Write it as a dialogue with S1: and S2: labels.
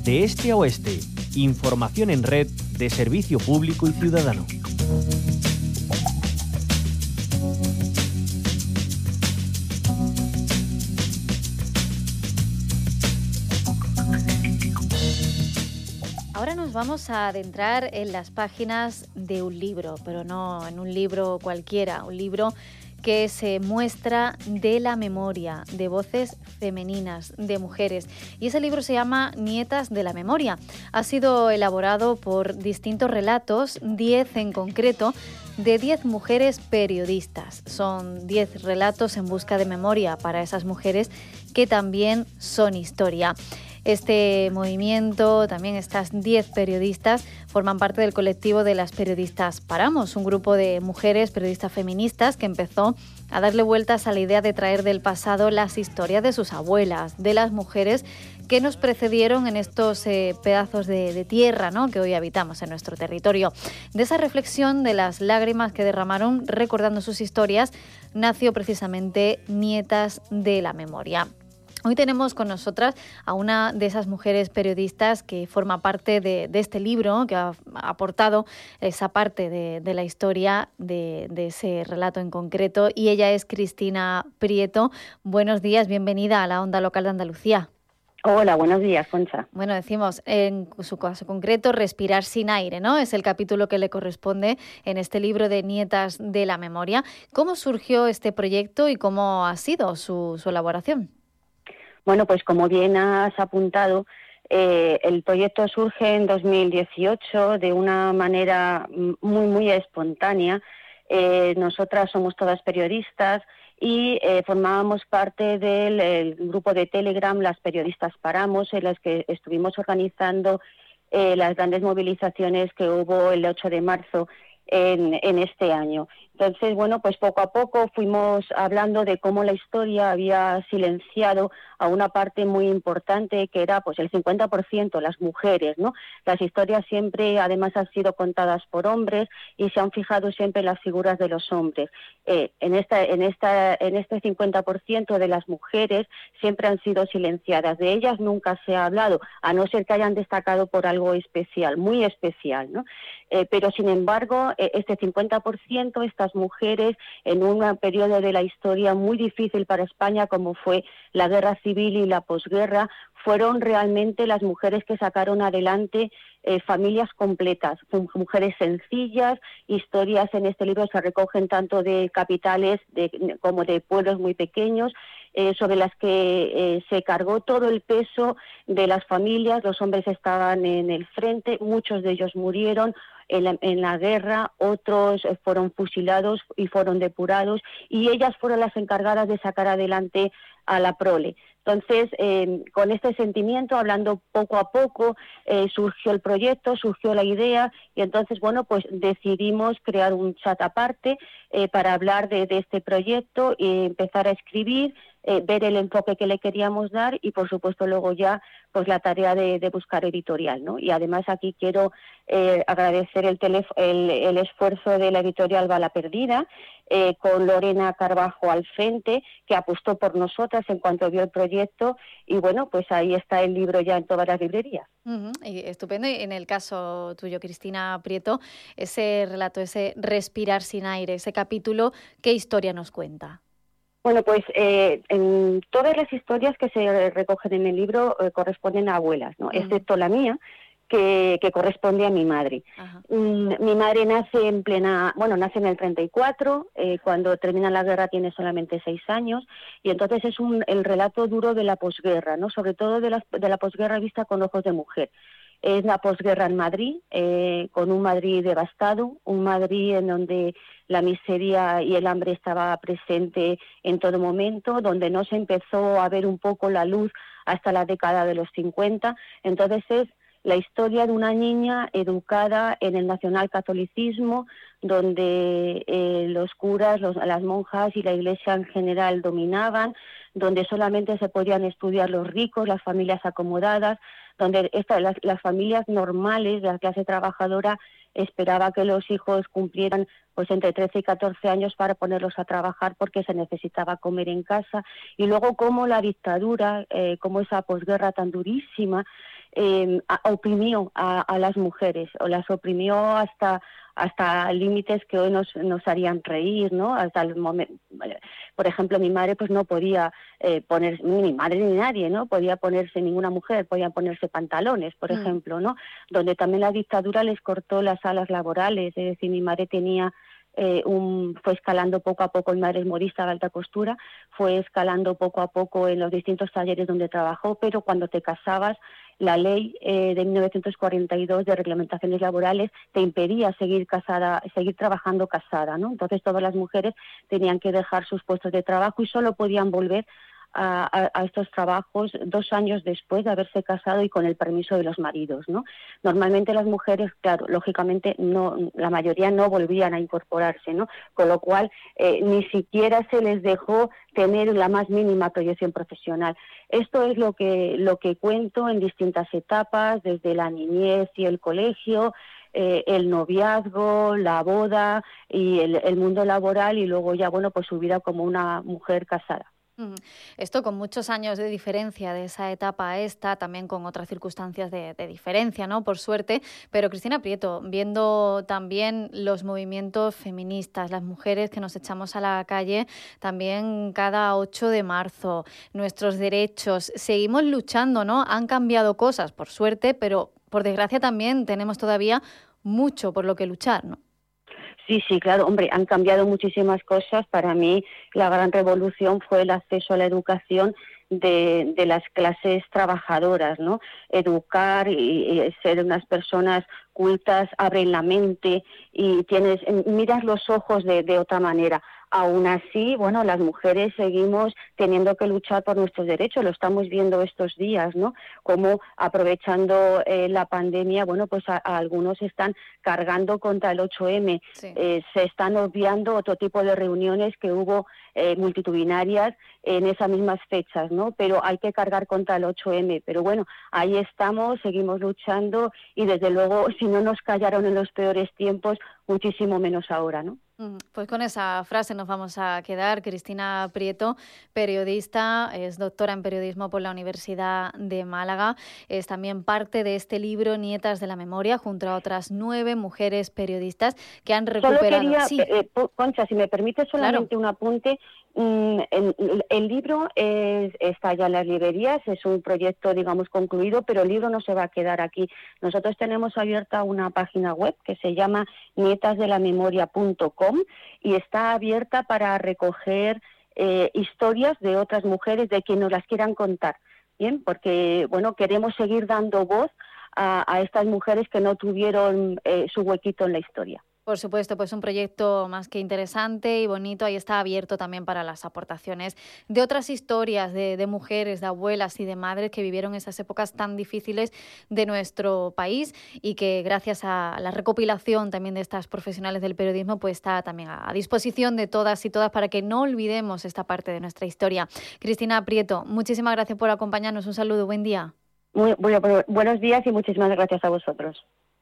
S1: De este a oeste, información en red de servicio público y ciudadano.
S2: Ahora nos vamos a adentrar en las páginas de un libro, pero no en un libro cualquiera, un libro que se muestra de la memoria, de voces femeninas, de mujeres. Y ese libro se llama Nietas de la Memoria. Ha sido elaborado por distintos relatos, 10 en concreto, de 10 mujeres periodistas. Son 10 relatos en busca de memoria para esas mujeres que también son historia. Este movimiento, también estas 10 periodistas, forman parte del colectivo de las periodistas Paramos, un grupo de mujeres periodistas feministas que empezó a darle vueltas a la idea de traer del pasado las historias de sus abuelas, de las mujeres que nos precedieron en estos pedazos de tierra, ¿no?, que hoy habitamos en nuestro territorio. De esa reflexión, de las lágrimas que derramaron recordando sus historias, nació precisamente Nietas de la Memoria. Hoy tenemos con nosotras a una de esas mujeres periodistas que forma parte de este libro, que ha aportado esa parte de la historia de ese relato en concreto, y ella es Cristina Prieto. Buenos días, bienvenida a la Onda Local de Andalucía.
S3: Hola, buenos días, Concha.
S2: Bueno, decimos, en su caso concreto, Respirar sin aire, ¿no? Es el capítulo que le corresponde en este libro de Nietas de la Memoria. ¿Cómo surgió este proyecto y cómo ha sido su elaboración?
S3: Bueno, pues como bien has apuntado, el proyecto surge en 2018 de una manera muy espontánea. Nosotras somos todas periodistas y formábamos parte del grupo de Telegram, Las Periodistas Paramos, en las que estuvimos organizando las grandes movilizaciones que hubo el 8 de marzo en este año. Entonces, bueno, pues poco a poco fuimos hablando de cómo la historia había silenciado a una parte muy importante que era pues el 50%, las mujeres, ¿no? Las historias siempre además han sido contadas por hombres y se han fijado siempre en las figuras de los hombres. En este 50% de las mujeres siempre han sido silenciadas. De ellas nunca se ha hablado, a no ser que hayan destacado por algo especial, muy especial, ¿no? Pero sin embargo, este 50%, estas mujeres, en un periodo de la historia muy difícil para España, como fue la guerra civil y la posguerra, fueron realmente las mujeres que sacaron adelante familias completas, mujeres sencillas. Historias en este libro se recogen tanto de capitales como de pueblos muy pequeños, sobre las que se cargó todo el peso de las familias. Los hombres estaban en el frente, muchos de ellos murieron en la guerra, otros fueron fusilados y fueron depurados, y ellas fueron las encargadas de sacar adelante a la prole. Entonces, con este sentimiento, hablando poco a poco, surgió el proyecto, surgió la idea, y entonces, bueno, pues decidimos crear un chat aparte para hablar de este proyecto y empezar a escribir, ver el enfoque que le queríamos dar y, por supuesto, luego ya pues la tarea de buscar editorial, ¿no? Y además aquí quiero agradecer el esfuerzo de la editorial Bala Perdida, con Lorena Carbajo al frente, que apostó por nosotras en cuanto vio el proyecto, y bueno, pues ahí está el libro ya en todas las librerías.
S2: Estupendo. Y en el caso tuyo, Cristina Prieto, ese relato, ese Respirar sin aire, ese capítulo, ¿qué historia nos cuenta?
S3: Bueno, pues en todas las historias que se recogen en el libro corresponden a abuelas, ¿no? Excepto la mía, que corresponde a mi madre. Mi madre nace nace en el 34, cuando termina la guerra tiene solamente 6 años, y entonces es el relato duro de la posguerra, ¿no? Sobre todo de la posguerra vista con ojos de mujer. Es la posguerra en Madrid, con un Madrid devastado, un Madrid en donde la miseria y el hambre estaba presente en todo momento, donde no se empezó a ver un poco la luz hasta la década de los 50. Entonces es la historia de una niña educada en el nacionalcatolicismo, donde los curas, las monjas y la iglesia en general dominaban, donde solamente se podían estudiar los ricos, las familias acomodadas, donde las familias normales de la clase trabajadora esperaba que los hijos cumplieran pues entre 13 y 14 años para ponerlos a trabajar porque se necesitaba comer en casa. Y luego cómo la dictadura, cómo esa posguerra tan durísima, oprimió a las mujeres, o las oprimió hasta límites que hoy nos harían reír, ¿no? Hasta el momento, por ejemplo, mi madre pues no podía ni mi madre ni nadie, ¿no? Podía ponerse, ninguna mujer podía ponerse pantalones, por ejemplo, ¿no? Donde también la dictadura les cortó las alas laborales, es decir, mi madre tenía fue escalando poco a poco, mi madre es modista de alta costura, fue escalando poco a poco en los distintos talleres donde trabajó, pero cuando te casabas, la ley de 1942 de reglamentaciones laborales te impedía seguir trabajando casada, ¿no? Entonces todas las mujeres tenían que dejar sus puestos de trabajo y solo podían volver a estos trabajos 2 años después de haberse casado y con el permiso de los maridos, ¿no? Normalmente las mujeres, claro, lógicamente la mayoría no volvían a incorporarse, ¿no? Con lo cual ni siquiera se les dejó tener la más mínima proyección profesional. Esto es lo que cuento en distintas etapas, desde la niñez y el colegio, el noviazgo, la boda y el mundo laboral, y luego ya, bueno, pues su vida como una mujer casada.
S2: Esto con muchos años de diferencia de esa etapa a esta, también con otras circunstancias de diferencia, ¿no? Por suerte. Pero Cristina Prieto, viendo también los movimientos feministas, las mujeres que nos echamos a la calle también cada 8 de marzo, nuestros derechos, seguimos luchando, ¿no? Han cambiado cosas, por suerte, pero por desgracia también tenemos todavía mucho por lo que luchar, ¿no?
S3: Sí, claro, hombre, han cambiado muchísimas cosas. Para mí la gran revolución fue el acceso a la educación de las clases trabajadoras, ¿no? Educar y ser unas personas cultas abren la mente y miras los ojos de otra manera. Aún así, bueno, las mujeres seguimos teniendo que luchar por nuestros derechos, lo estamos viendo estos días, ¿no? Como aprovechando la pandemia, bueno, pues a algunos están cargando contra el 8M, sí. Se están obviando otro tipo de reuniones que hubo multitudinarias en esas mismas fechas, ¿no? Pero hay que cargar contra el 8M, pero bueno, ahí estamos, seguimos luchando y desde luego, si no nos callaron en los peores tiempos, muchísimo menos ahora, ¿no?
S2: Pues con esa frase nos vamos a quedar. Cristina Prieto, periodista, es doctora en periodismo por la Universidad de Málaga, es también parte de este libro Nietas de la Memoria, junto a otras 9 mujeres periodistas que han recuperado...
S3: Solo quería, Concha, si me permite solamente un apunte. El libro está ya en las librerías, es un proyecto, digamos, concluido, pero el libro no se va a quedar aquí. Nosotros tenemos abierta una página web que se llama nietasdelamemoria.com y está abierta para recoger historias de otras mujeres, de quien nos las quieran contar, ¿bien? Porque, bueno, queremos seguir dando voz a estas mujeres que no tuvieron su huequito en la historia.
S2: Por supuesto, pues un proyecto más que interesante y bonito. Ahí está abierto también para las aportaciones de otras historias de mujeres, de abuelas y de madres que vivieron esas épocas tan difíciles de nuestro país y que gracias a la recopilación también de estas profesionales del periodismo pues está también a disposición de todas y todas para que no olvidemos esta parte de nuestra historia. Cristina Prieto, muchísimas gracias por acompañarnos. Un saludo, buen día.
S3: Buenos días y muchísimas gracias a vosotros.